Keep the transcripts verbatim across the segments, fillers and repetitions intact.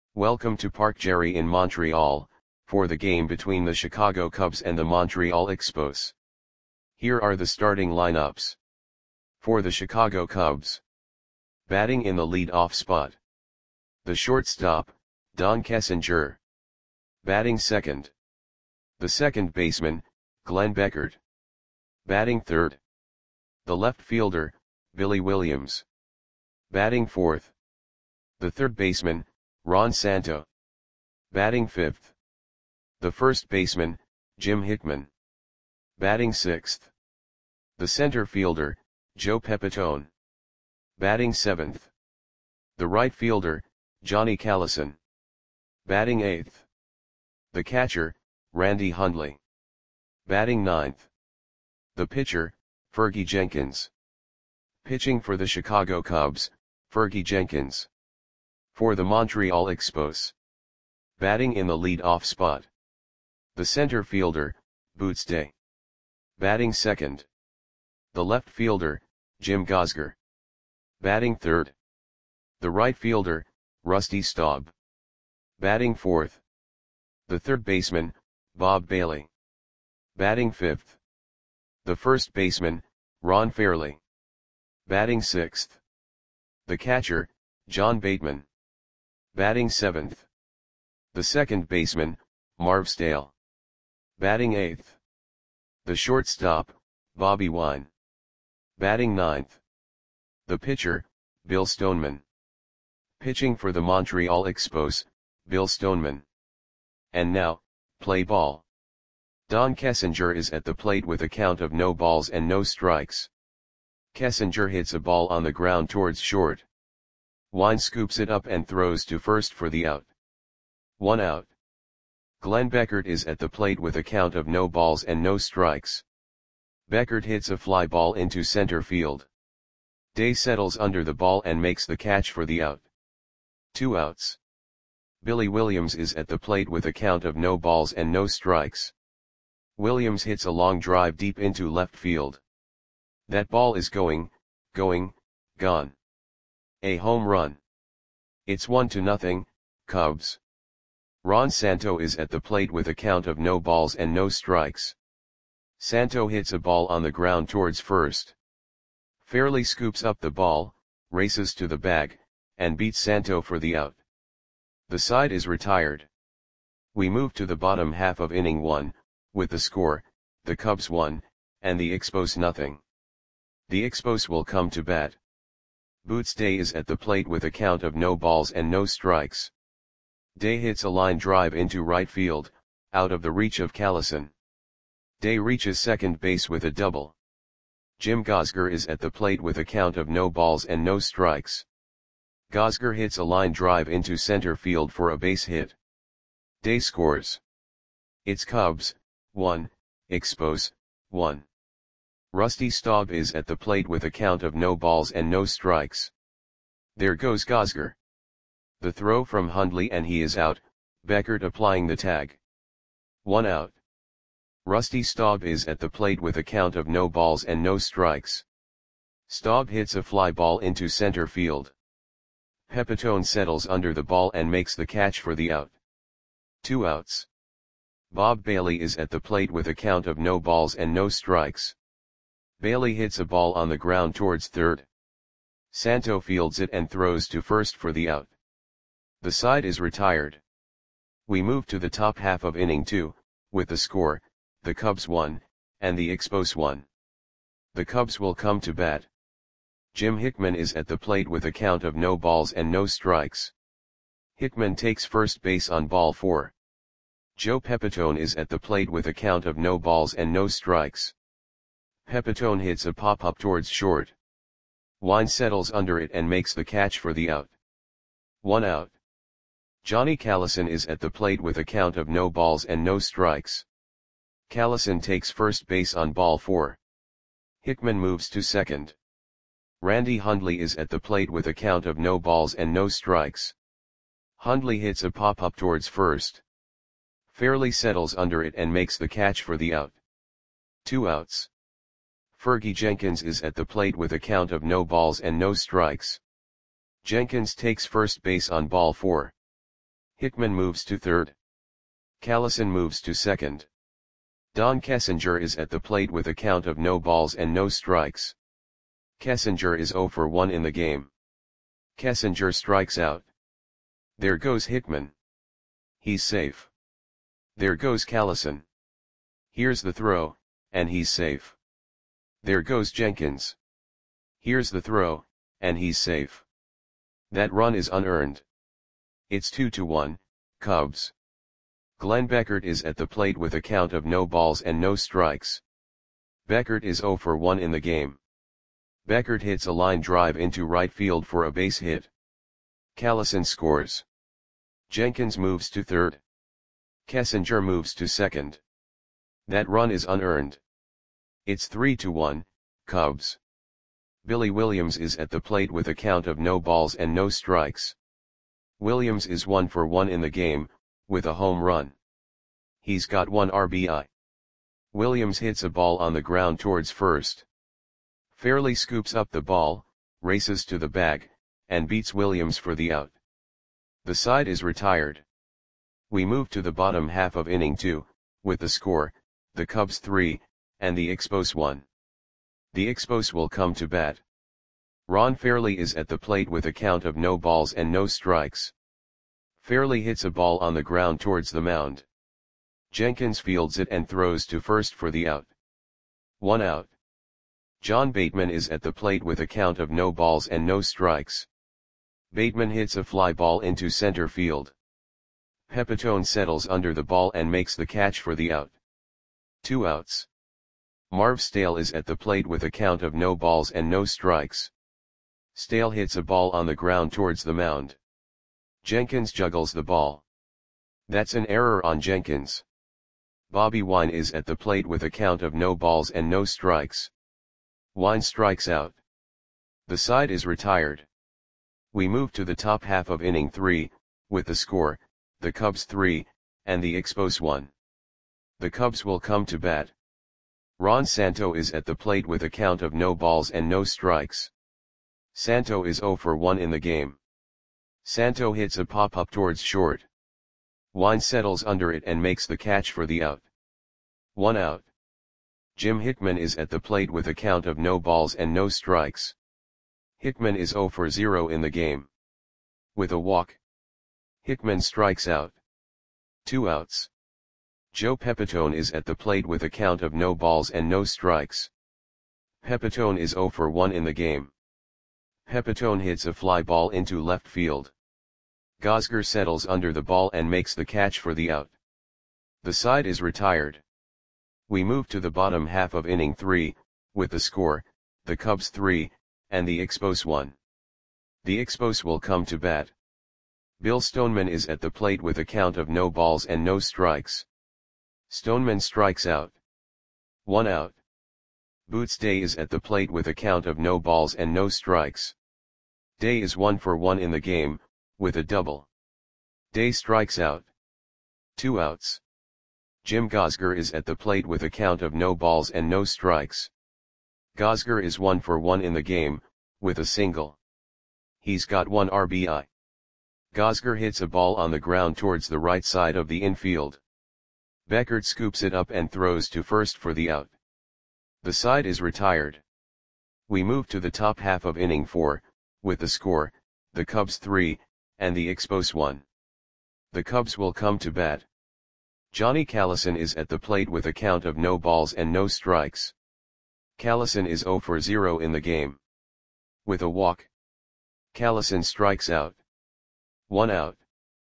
Welcome to Parc Jerry in Montreal, for the game between the Chicago Cubs and the Montreal Expos. Here are the starting lineups. For the Chicago Cubs. Batting in the lead-off spot. The shortstop, Don Kessinger. Batting second. The second baseman, Glenn Beckert. Batting third. The left fielder, Billy Williams. Batting fourth. The third baseman, Ron Santo. Batting fifth. The first baseman, Jim Hickman. Batting sixth. The center fielder, Joe Pepitone. Batting seventh. The right fielder, Johnny Callison. Batting eighth. The catcher, Randy Hundley. Batting ninth. The pitcher, Fergie Jenkins. Pitching for the Chicago Cubs, Fergie Jenkins. For the Montreal Expos. Batting in the lead-off spot. The center fielder, Boots Day. Batting second. The left fielder, Jim Gosger. Batting third. The right fielder, Rusty Staub. Batting fourth. The third baseman, Bob Bailey. Batting fifth. The first baseman, Ron Fairley. Batting sixth. The catcher, John Bateman. Batting seventh. The second baseman, Marv Stale. Batting eighth. The shortstop, Bobby Wine. Batting ninth. The pitcher, Bill Stoneman. Pitching for the Montreal Expos, Bill Stoneman. And now, play ball. Don Kessinger is at the plate with a count of no balls and no strikes. Kessinger hits a ball on the ground towards short. Wine scoops it up and throws to first for the out. One out. Glenn Beckert is at the plate with a count of no balls and no strikes. Beckert hits a fly ball into center field. Day settles under the ball and makes the catch for the out. Two outs. Billy Williams is at the plate with a count of no balls and no strikes. Williams hits a long drive deep into left field. That ball is going, going, gone. A home run. It's one to nothing, Cubs. Ron Santo is at the plate with a count of no balls and no strikes. Santo hits a ball on the ground towards first. Fairley scoops up the ball, races to the bag, and beats Santo for the out. The side is retired. We move to the bottom half of inning one, with the score, the Cubs one, and the Expos nothing. The Expos will come to bat. Boots Day is at the plate with a count of no balls and no strikes. Day hits a line drive into right field, out of the reach of Callison. Day reaches second base with a double. Jim Gosger is at the plate with a count of no balls and no strikes. Gosger hits a line drive into center field for a base hit. Day scores. It's Cubs, one, Expos, one. Rusty Staub is at the plate with a count of no balls and no strikes. There goes Gosger. The throw from Hundley and he is out, Beckert applying the tag. One out. Rusty Staub is at the plate with a count of no balls and no strikes. Staub hits a fly ball into center field. Pepitone settles under the ball and makes the catch for the out. Two outs. Bob Bailey is at the plate with a count of no balls and no strikes. Bailey hits a ball on the ground towards third. Santo fields it and throws to first for the out. The side is retired. We move to the top half of inning two, with the score, the Cubs one, and the Expos one. The Cubs will come to bat. Jim Hickman is at the plate with a count of no balls and no strikes. Hickman takes first base on ball four. Joe Pepitone is at the plate with a count of no balls and no strikes. Pepitone hits a pop-up towards short. Wine settles under it and makes the catch for the out. One out. Johnny Callison is at the plate with a count of no balls and no strikes. Callison takes first base on ball four. Hickman moves to second. Randy Hundley is at the plate with a count of no balls and no strikes. Hundley hits a pop-up towards first. Fairley settles under it and makes the catch for the out. Two outs. Fergie Jenkins is at the plate with a count of no balls and no strikes. Jenkins takes first base on ball four. Hickman moves to third. Callison moves to second. Don Kessinger is at the plate with a count of no balls and no strikes. Kessinger is zero for one in the game. Kessinger strikes out. There goes Hickman. He's safe. There goes Callison. Here's the throw, and he's safe. There goes Jenkins. Here's the throw, and he's safe. That run is unearned. It's two to one, Cubs. Glenn Beckert is at the plate with a count of no balls and no strikes. Beckert is zero for one in the game. Beckert hits a line drive into right field for a base hit. Callison scores. Jenkins moves to third. Kessinger moves to second. That run is unearned. It's three to one, Cubs. Billy Williams is at the plate with a count of no balls and no strikes. Williams is one for one in the game, with a home run. He's got one R B I. Williams hits a ball on the ground towards first. Fairley scoops up the ball, races to the bag, and beats Williams for the out. The side is retired. We move to the bottom half of inning two, with the score, the Cubs three, and the Expos one. The Expos will come to bat. Ron Fairley is at the plate with a count of no balls and no strikes. Fairley hits a ball on the ground towards the mound. Jenkins fields it and throws to first for the out. One out. John Bateman is at the plate with a count of no balls and no strikes. Bateman hits a fly ball into center field. Pepitone settles under the ball and makes the catch for the out. Two outs. Marv Stale is at the plate with a count of no balls and no strikes. Stale hits a ball on the ground towards the mound. Jenkins juggles the ball. That's an error on Jenkins. Bobby Wine is at the plate with a count of no balls and no strikes. Wine strikes out. The side is retired. We move to the top half of inning three, with the score, the Cubs three, and the Expos one. The Cubs will come to bat. Ron Santo is at the plate with a count of no balls and no strikes. Santo is zero for one in the game. Santo hits a pop-up towards short. Wine settles under it and makes the catch for the out. One out. Jim Hickman is at the plate with a count of no balls and no strikes. Hickman is zero for zero in the game. With a walk. Hickman strikes out. Two outs. Joe Pepitone is at the plate with a count of no balls and no strikes. Pepitone is zero for one in the game. Pepitone hits a fly ball into left field. Gosger settles under the ball and makes the catch for the out. The side is retired. We move to the bottom half of inning three, with the score, the Cubs three, and the Expos one. The Expos will come to bat. Bill Stoneman is at the plate with a count of no balls and no strikes. Stoneman strikes out. One out. Boots Day is at the plate with a count of no balls and no strikes. Day is one for one in the game, with a double. Day strikes out. Two outs. Jim Gosger is at the plate with a count of no balls and no strikes. Gosger is one for one in the game, with a single. He's got one R B I. Gosger hits a ball on the ground towards the right side of the infield. Beckert scoops it up and throws to first for the out. The side is retired. We move to the top half of inning four, with the score, the Cubs three, and the Expos one. The Cubs will come to bat. Johnny Callison is at the plate with a count of no balls and no strikes. Callison is zero for zero in the game. With a walk. Callison strikes out. One out.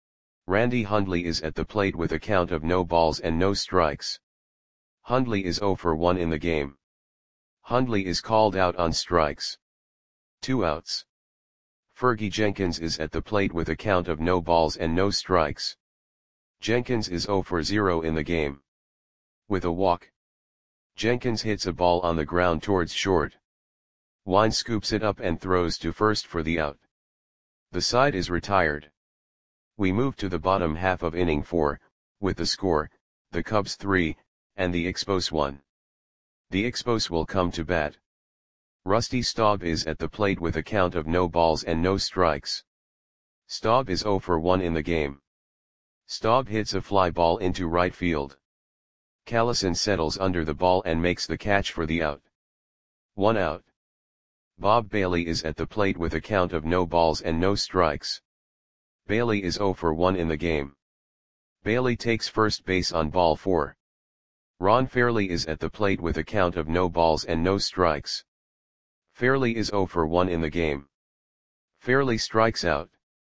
Randy Hundley is at the plate with a count of no balls and no strikes. Hundley is zero for one in the game. Hundley is called out on strikes. Two outs. Fergie Jenkins is at the plate with a count of no balls and no strikes. Jenkins is zero for zero in the game. With a walk. Jenkins hits a ball on the ground towards short. Wine scoops it up and throws to first for the out. The side is retired. We move to the bottom half of inning four, with the score, the Cubs three, and the Expos one. The Expos will come to bat. Rusty Staub is at the plate with a count of no balls and no strikes. Staub is zero for one in the game. Staub hits a fly ball into right field. Callison settles under the ball and makes the catch for the out. One out. Bob Bailey is at the plate with a count of no balls and no strikes. Bailey is oh for one in the game. Bailey takes first base on ball four. Ron Fairley is at the plate with a count of no balls and no strikes. Fairley is oh for one in the game. Fairley strikes out.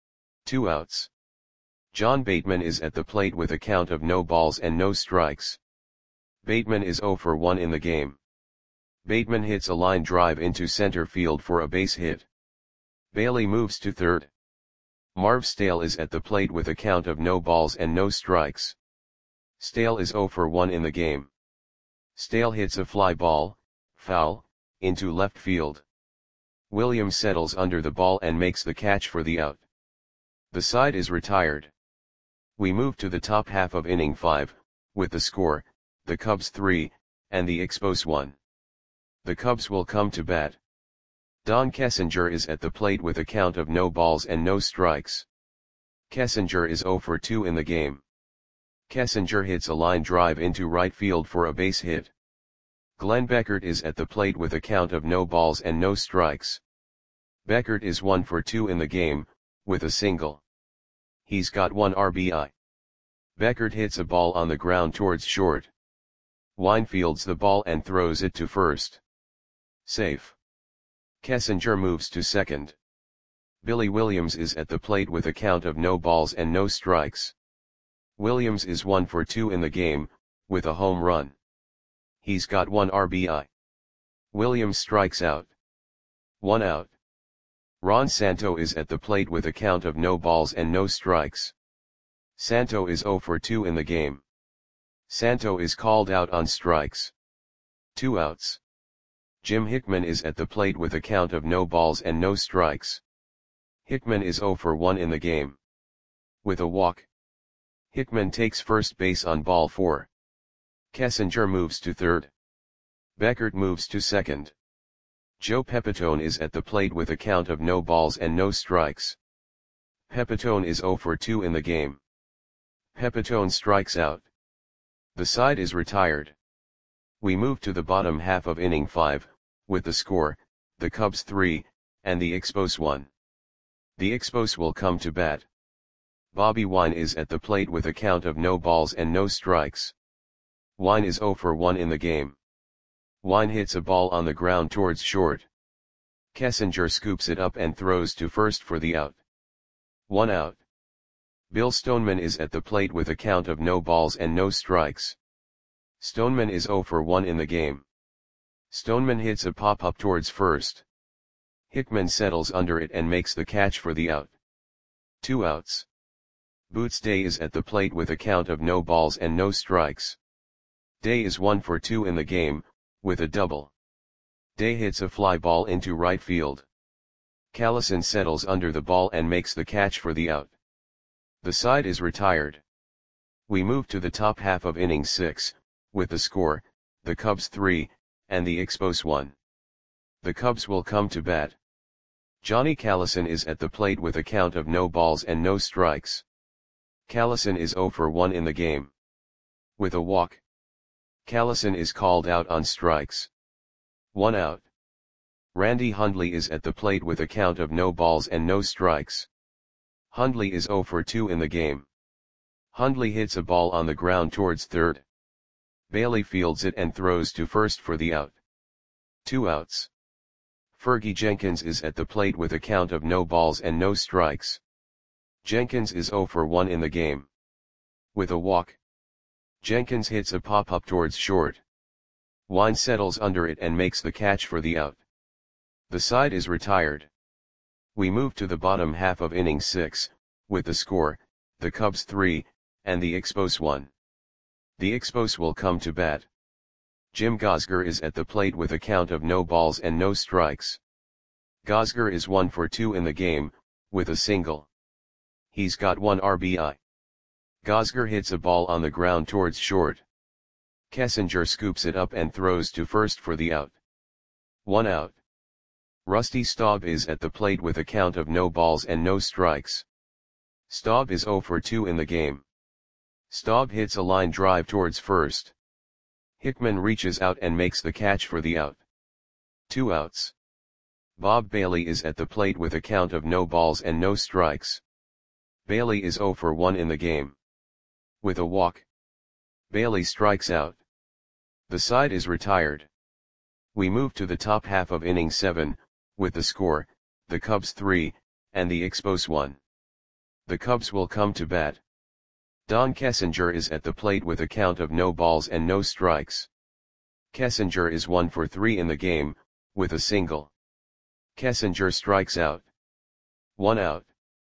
Two outs. John Bateman is at the plate with a count of no balls and no strikes. Bateman is oh for one in the game. Bateman hits a line drive into center field for a base hit. Bailey moves to third. Marv Stale is at the plate with a count of no balls and no strikes. Stale is oh for one in the game. Stale hits a fly ball, foul, into left field. Williams settles under the ball and makes the catch for the out. The side is retired. We move to the top half of inning five, with the score, the Cubs three, and the Expos one. The Cubs will come to bat. Don Kessinger is at the plate with a count of no balls and no strikes. Kessinger is oh for two in the game. Kessinger hits a line drive into right field for a base hit. Glenn Beckert is at the plate with a count of no balls and no strikes. Beckert is one for two in the game, with a single. He's got one R B I. Beckert hits a ball on the ground towards short. Wine fields the ball and throws it to first. Safe. Kessinger moves to second. Billy Williams is at the plate with a count of no balls and no strikes. Williams is one for two in the game, with a home run. He's got one R B I. Williams strikes out. One out. Ron Santo is at the plate with a count of no balls and no strikes. Santo is oh for two in the game. Santo is called out on strikes. Two outs. Jim Hickman is at the plate with a count of no balls and no strikes. Hickman is oh for one in the game. With a walk. Hickman takes first base on ball four. Kessinger moves to third. Beckert moves to second. Joe Pepitone is at the plate with a count of no balls and no strikes. Pepitone is oh for two in the game. Pepitone strikes out. The side is retired. We move to the bottom half of inning five, with the score, the Cubs three, and the Expos one. The Expos will come to bat. Bobby Wine is at the plate with a count of no balls and no strikes. Wine is oh for one in the game. Wine hits a ball on the ground towards short. Kessinger scoops it up and throws to first for the out. One out. Bill Stoneman is at the plate with a count of no balls and no strikes. Stoneman is oh for one in the game. Stoneman hits a pop-up towards first. Hickman settles under it and makes the catch for the out. Two outs. Boots Day is at the plate with a count of no balls and no strikes. Day is one for two in the game, with a double. Day hits a fly ball into right field. Callison settles under the ball and makes the catch for the out. The side is retired. We move to the top half of inning six, with the score, the Cubs three, and the Expos one. The Cubs will come to bat. Johnny Callison is at the plate with a count of no balls and no strikes. Callison is oh for one in the game. With a walk. Callison is called out on strikes. One out. Randy Hundley is at the plate with a count of no balls and no strikes. Hundley is oh for two in the game. Hundley hits a ball on the ground towards third. Bailey fields it and throws to first for the out. Two outs. Fergie Jenkins is at the plate with a count of no balls and no strikes. Jenkins is oh for one in the game. With a walk. Jenkins hits a pop-up towards short. Wine settles under it and makes the catch for the out. The side is retired. We move to the bottom half of inning six, with the score, the Cubs three, and the Expos one. The Expos will come to bat. Jim Gosger is at the plate with a count of no balls and no strikes. Gosger is one for two in the game, with a single. He's got one R B I. Gosger hits a ball on the ground towards short. Kessinger scoops it up and throws to first for the out. One out. Rusty Staub is at the plate with a count of no balls and no strikes. Staub is oh for two in the game. Staub hits a line drive towards first. Hickman reaches out and makes the catch for the out. Two outs. Bob Bailey is at the plate with a count of no balls and no strikes. Bailey is oh for one in the game. With a walk, Bailey strikes out. The side is retired. We move to the top half of inning seven, with the score, the Cubs three, and the Expos one. The Cubs will come to bat. Don Kessinger is at the plate with a count of no balls and no strikes. Kessinger is one for three in the game, with a single. Kessinger strikes out. One out.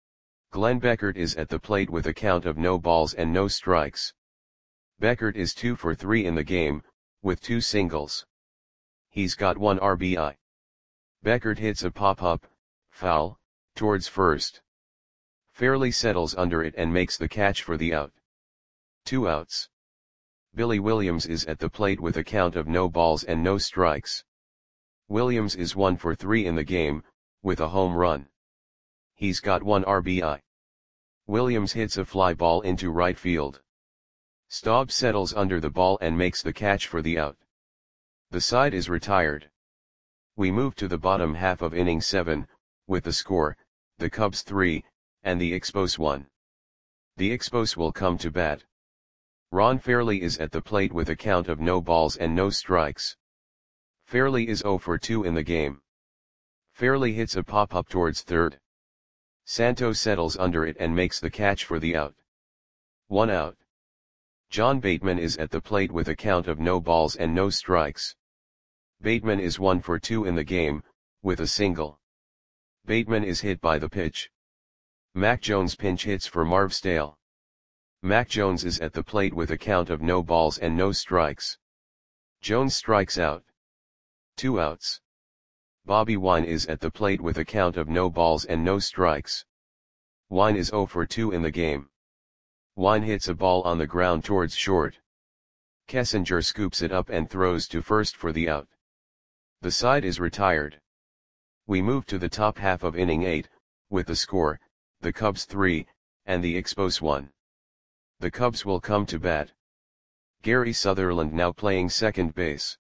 Glenn Beckert is at the plate with a count of no balls and no strikes. Beckert is two for three in the game, with two singles. He's got one R B I. Beckert hits a pop-up, foul, towards first. Fairley settles under it and makes the catch for the out. Two outs. Billy Williams is at the plate with a count of no balls and no strikes. Williams is one for three in the game, with a home run. He's got one R B I. Williams hits a fly ball into right field. Staub settles under the ball and makes the catch for the out. The side is retired. We move to the bottom half of inning seven, with the score, the Cubs three, and the Expos one. The Expos will come to bat. Ron Fairley is at the plate with a count of no balls and no strikes. Fairley is oh for two in the game. Fairley hits a pop-up towards third. Santo settles under it and makes the catch for the out. One out. John Bateman is at the plate with a count of no balls and no strikes. Bateman is one for two in the game, with a single. Bateman is hit by the pitch. Mac Jones pinch hits for Marv Stale. Mac Jones is at the plate with a count of no balls and no strikes. Jones strikes out. Two outs. Bobby Wine is at the plate with a count of no balls and no strikes. Wine is oh for two in the game. Wine hits a ball on the ground towards short. Kessinger scoops it up and throws to first for the out. The side is retired. We move to the top half of inning eight, with the score, the Cubs three, and the Expos one. The Cubs will come to bat. Gary Sutherland now playing second base.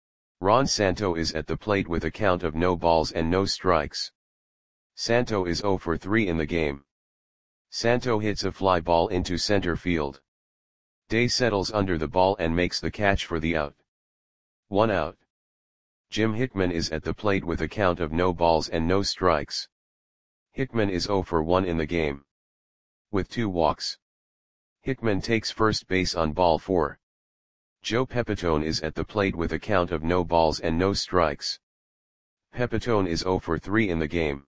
Ron Santo is at the plate with a count of no balls and no strikes. Santo is oh for three in the game. Santo hits a fly ball into center field. Day settles under the ball and makes the catch for the out. One out. Jim Hickman is at the plate with a count of no balls and no strikes. Hickman is oh for one in the game. With two walks. Hickman takes first base on ball four. Joe Pepitone is at the plate with a count of no balls and no strikes. Pepitone is oh for three in the game.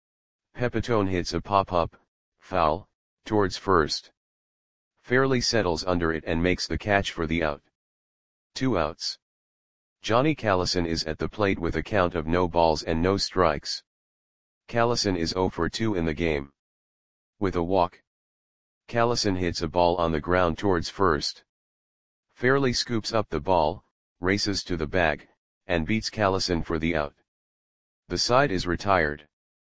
Pepitone hits a pop-up, foul, towards first. Fairley settles under it and makes the catch for the out. Two outs. Johnny Callison is at the plate with a count of no balls and no strikes. Callison is oh for two in the game. With a walk, Callison hits a ball on the ground towards first. Fairley scoops up the ball, races to the bag, and beats Callison for the out. The side is retired.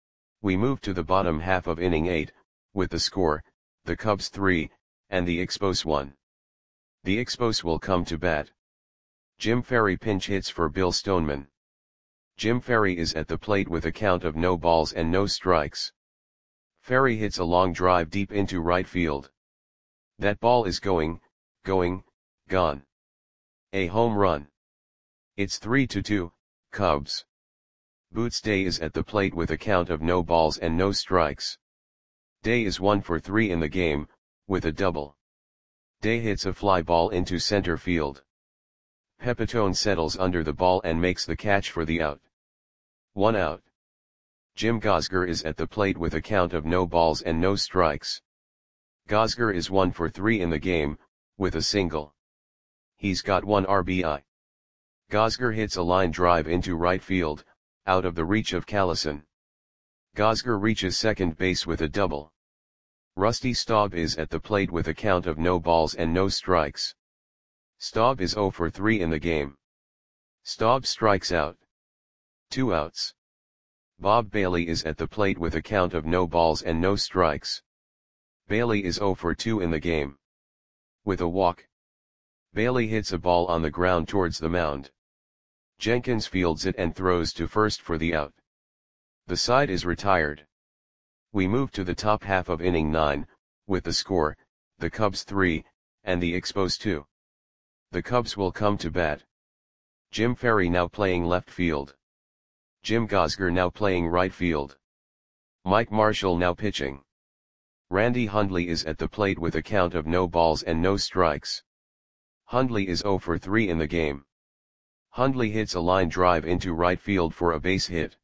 We move to the bottom half of inning eight, with the score, the Cubs three, and the Expos one. The Expos will come to bat. Jim Ferry pinch hits for Bill Stoneman. Jim Ferry is at the plate with a count of no balls and no strikes. Ferry hits a long drive deep into right field. That ball is going, going, gone. A home run. It's three to two, Cubs. Boots Day is at the plate with a count of no balls and no strikes. Day is one for three in the game, with a double. Day hits a fly ball into center field. Pepitone settles under the ball and makes the catch for the out. One out. Jim Gosger is at the plate with a count of no balls and no strikes. Gosger is one for three in the game, with a single. He's got one R B I. Gosger hits a line drive into right field, out of the reach of Callison. Gosger reaches second base with a double. Rusty Staub is at the plate with a count of no balls and no strikes. Staub is oh for three in the game. Staub strikes out. Two outs. Bob Bailey is at the plate with a count of no balls and no strikes. Bailey is oh for two in the game. With a walk, Bailey hits a ball on the ground towards the mound. Jenkins fields it and throws to first for the out. The side is retired. We move to the top half of inning nine, with the score, the Cubs three, and the Expos two. The Cubs will come to bat. Jim Ferry now playing left field. Jim Gosger now playing right field. Mike Marshall now pitching. Randy Hundley is at the plate with a count of no balls and no strikes. Hundley is oh for three in the game. Hundley hits a line drive into right field for a base hit.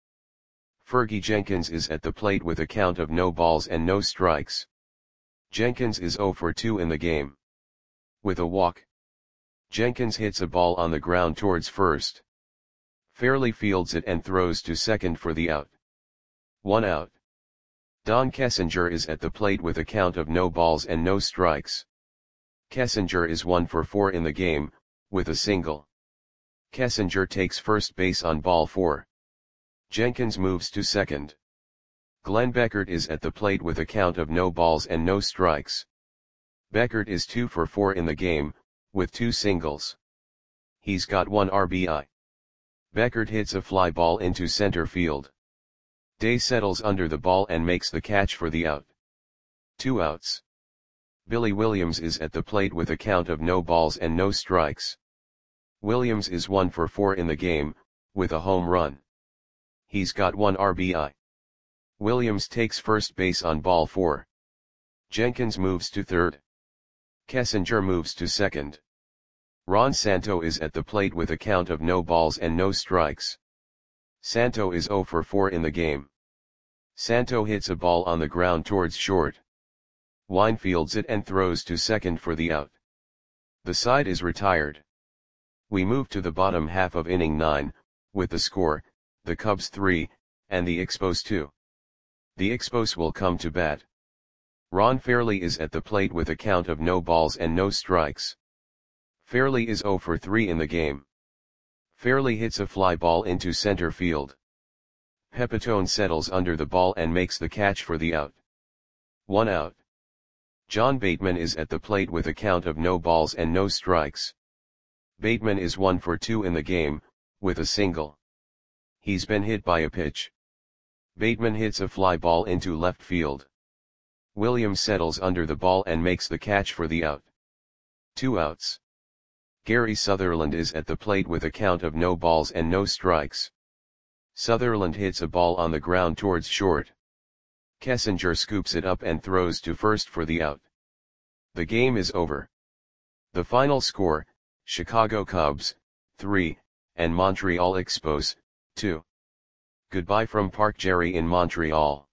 Fergie Jenkins is at the plate with a count of no balls and no strikes. Jenkins is oh for two in the game. With a walk, Jenkins hits a ball on the ground towards first. Fairley fields it and throws to second for the out. One out. Don Kessinger is at the plate with a count of no balls and no strikes. Kessinger is one for four in the game, with a single. Kessinger takes first base on ball four. Jenkins moves to second. Glenn Beckert is at the plate with a count of no balls and no strikes. Beckert is two for four in the game, with two singles. He's got one R B I. Beckert hits a fly ball into center field. Day settles under the ball and makes the catch for the out. Two outs. Billy Williams is at the plate with a count of no balls and no strikes. Williams is one for four in the game, with a home run. He's got one R B I. Williams takes first base on ball four. Jenkins moves to third. Kessinger moves to second. Ron Santo is at the plate with a count of no balls and no strikes. Santo is oh for four in the game. Santo hits a ball on the ground towards short. Wine fields it and throws to second for the out. The side is retired. We move to the bottom half of inning nine, with the score, the Cubs three, and the Expos two. The Expos will come to bat. Ron Fairley is at the plate with a count of no balls and no strikes. Fairley is oh for three in the game. Fairley hits a fly ball into center field. Pepitone settles under the ball and makes the catch for the out. One out. John Bateman is at the plate with a count of no balls and no strikes. Bateman is one for two in the game, with a single. He's been hit by a pitch. Bateman hits a fly ball into left field. Williams settles under the ball and makes the catch for the out. Two outs. Gary Sutherland is at the plate with a count of no balls and no strikes. Sutherland hits a ball on the ground towards short. Kessinger scoops it up and throws to first for the out. The game is over. The final score, Chicago Cubs, three, and Montreal Expos, two. Goodbye from Park Jerry in Montreal.